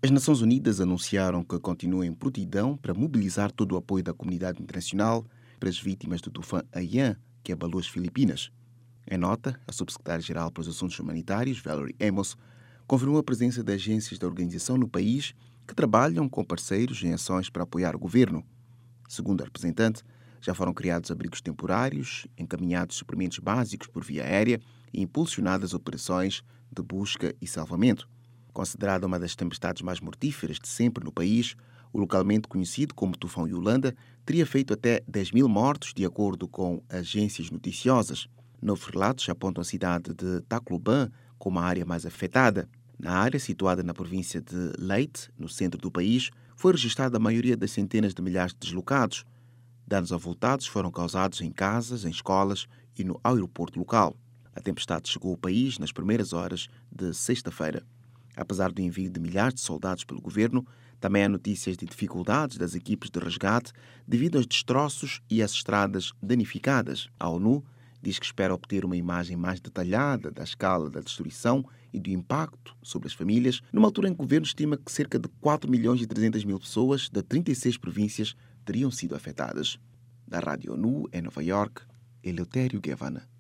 As Nações Unidas anunciaram que continuam em prontidão para mobilizar todo o apoio da comunidade internacional para as vítimas do tufão Haiyan, que abalou as Filipinas. Em nota, a subsecretária-geral para os Assuntos Humanitários, Valerie Amos, confirmou a presença de agências da organização no país que trabalham com parceiros em ações para apoiar o governo. Segundo a representante, já foram criados abrigos temporários, encaminhados suprimentos básicos por via aérea e impulsionadas operações de busca e salvamento. Considerada uma das tempestades mais mortíferas de sempre no país, o localmente conhecido como Tufão Yolanda teria feito até 10 mil mortos, de acordo com agências noticiosas. Novos relatos apontam a cidade de Tacloban como a área mais afetada. Na área, situada na província de Leyte, no centro do país, foi registrada a maioria das centenas de milhares de deslocados. Danos avultados foram causados em casas, em escolas e no aeroporto local. A tempestade chegou ao país nas primeiras horas de sexta-feira. Apesar do envio de milhares de soldados pelo governo, também há notícias de dificuldades das equipes de resgate devido aos destroços e às estradas danificadas. A ONU diz que espera obter uma imagem mais detalhada da escala da destruição e do impacto sobre as famílias, numa altura em que o governo estima que cerca de 4 milhões e 300 mil pessoas de 36 províncias teriam sido afetadas. Da Rádio ONU, em Nova York, Eleutério Guevara.